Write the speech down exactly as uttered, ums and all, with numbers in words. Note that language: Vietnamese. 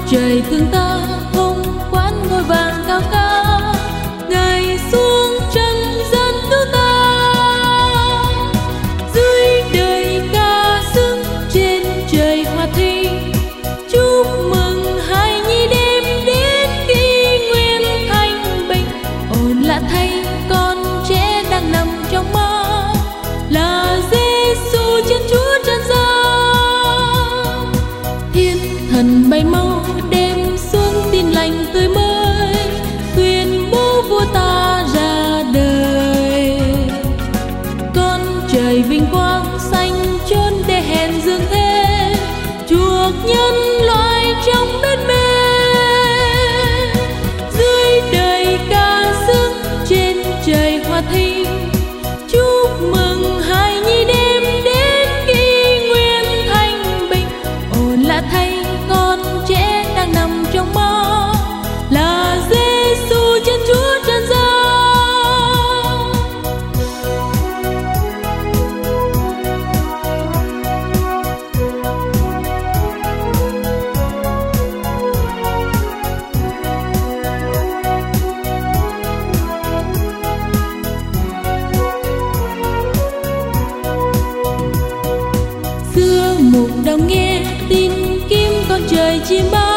trời thương ta không quán ngôi vàng cao ca, Ngài xuống trần gian cứu ta. Dưới đời ca sức trên trời hòa thi, chúc mừng hai nhi đêm đến khi nguyên thanh bình. Ồn lạ thay con trẻ đang nằm trong mơ, là Giêsu Thiên Chúa trần gian. Thiên thần bay mau đem xuống tin lành tươi mới, tuyên bố vua ta ra đời. Con trời vinh quang xanh chốn để hèn dương thế, chuộc nhân loại trong bên mê. Dưới đời ca sức trên trời hòa thi, chúc mừng hai nhi đêm đến khi nguyên thanh bình. Ồn lạ thay con trẻ đang nằm trong mơ, là Giêsu Thiên Chúa trần gian. Xưa một đồng nghe tin kim con trời chim bao,